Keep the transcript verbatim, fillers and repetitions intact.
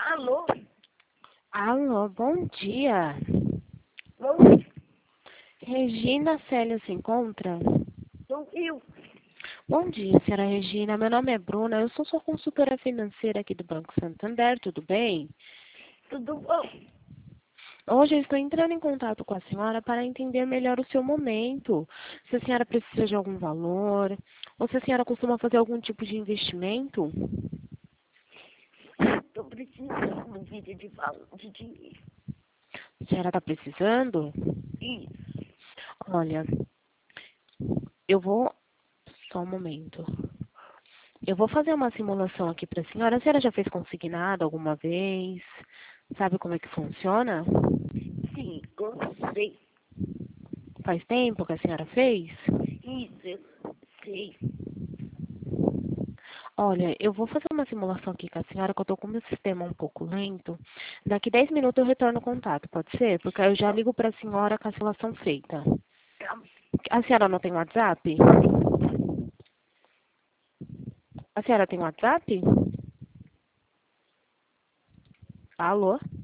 Alô? Alô, bom dia. Não, Regina Célia se encontra? não viu? Bom dia, senhora Regina. Meu nome é Bruna. Eu sou sua consultora financeira aqui do Banco Santander. Tudo bem? Tudo bom? Hoje eu estou entrando em contato com a senhora para entender melhor o seu momento. Se a senhora precisa de algum valor, ou se a senhora costuma fazer algum tipo de investimento. Tô precisando de um vídeo de valor de dinheiro. A senhora está precisando? Isso. Olha, eu vou... Só um momento. Eu vou fazer uma simulação aqui para a senhora. A senhora já fez consignado alguma vez? Sabe como é que funciona? Sim, gostei. Faz tempo que a senhora fez? Isso, eu sei. Olha, eu vou fazer uma simulação aqui com a senhora, que eu tô com o meu sistema um pouco lento. Daqui dez minutos eu retorno o contato, pode ser? Porque aí eu já ligo para a senhora com a simulação feita. Tá. A senhora não tem WhatsApp? A senhora tem WhatsApp? Alô?